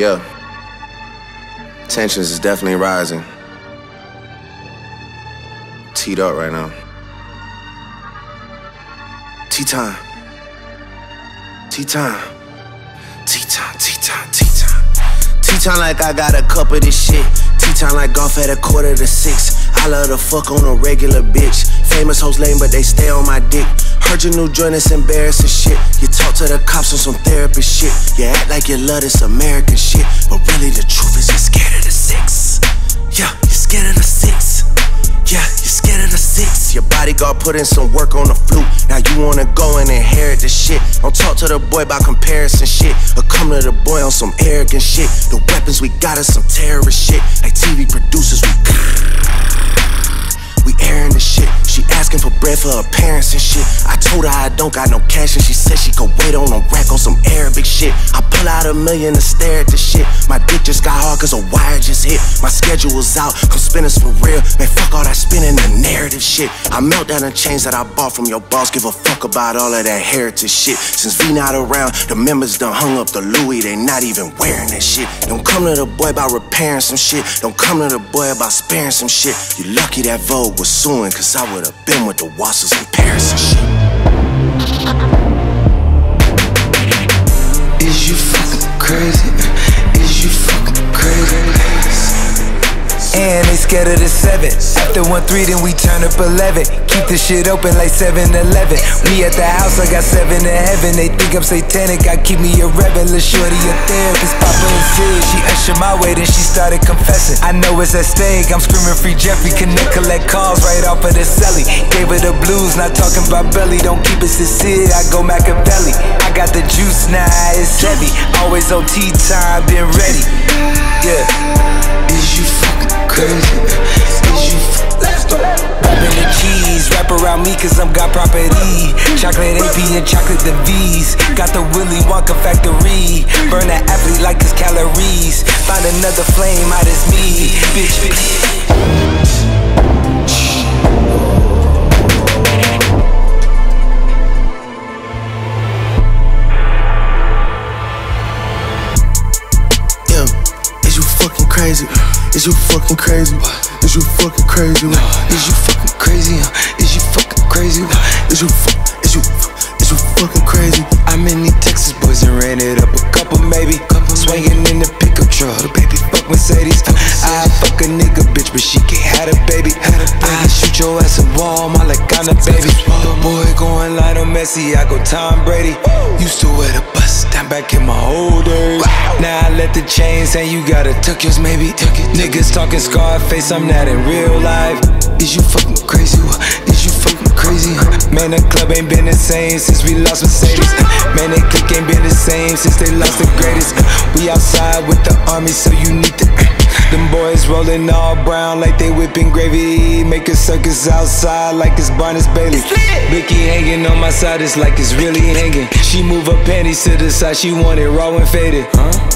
Yeah. Tensions is definitely rising. Teed up right now. Tea time. Tea time. Tea time, tea time, tea time. Tea time like I got a cup of this shit. Tea time like golf at 5:45. I love to fuck on a regular bitch. Famous hoes lame, but they stay on my dick. Heard your new joint, it's embarrassing shit. You talk to the cops on some therapist shit. You act like you love this American shit, but really the truth is you're scared of the 6. Yeah, you're scared of the 6. Yeah, you're scared of the 6. Your bodyguard put in some work on the flute. Now you wanna go and inherit the shit. Don't talk to the boy about comparison shit, or come to the boy on some arrogant shit. The weapons we got is some terrorist shit. Like TV producers, we airing the shit. She asking for bread for her parents and shit. I told her I don't got no cash and she said she could wait on a rack on some Arabic shit. I pull out $1 million to stare at the shit. My dick just got hard cause a wire just hit. My schedule's out, come spinners for real. Man, fuck all that spinning the narrative shit. I melt down the chains that I bought from your boss. Give a fuck about all of that heritage shit. Since V not around, the members done hung up the Louis. They not even wearing that shit. Don't come to the boy about repairing some shit. Don't come to the boy about sparing some shit. You lucky that Vogue was suing, cause I would've been with the Wassers in Paris and shit. Is you fucking crazy? Is you fucking crazy? And they scared of the 7. After 1-3, then we turn up 11. Keep the shit open like 7-Eleven. Me at the house, I got 7 in heaven. They think I'm satanic, I keep me a rebel. Lil' shorty a therapist, Papa and Sid. She ushered my way, then she started confessing. I know it's at stake, I'm screaming free Jeffrey. Connect, collect calls right off of the celly. Gave her the blues, not talking about belly. Don't keep it sincere, I go Machiavelli. I got the juice now, it's heavy. Always on tea time, been ready. Yeah. Is you fucking crazy? Is you rapping the cheese, wrap around me cause I'm got property. Chocolate AP and chocolate the V's. Got the Willy Wonka factory. Burn that athlete like his calories. Find another flame, out as me, bitch. Crazy. Is you fucking crazy? Is you fucking crazy? Is you fucking crazy? Is you fucking crazy? Is you fucking crazy? I'm in these Texas boys and ran it up a couple maybe. Swinging in the pickup truck, baby, fuck Mercedes. I fuck a nigga bitch, but she can't have a baby. I shoot your ass in Walmart like I'm a baby. The boy going Lionel Messi, I go Tom Brady. Used to wear the bus down back in my old days. Now I let the chains hang, you gotta tuck yours maybe. Niggas talking Scarface, I'm not in real life. Is you fucking crazy? Is you fucking crazy? Man, the club ain't been the same since we lost Mercedes. Man, they clique ain't been the same since they lost the greatest. We outside with the army, so you need to. Them boys rolling all brown like they whipping gravy. Make a circus outside like it's Barnes Bailey. Blicky hanging on my side, it's like it's really hanging. She move her panties to the side, she want it raw and faded.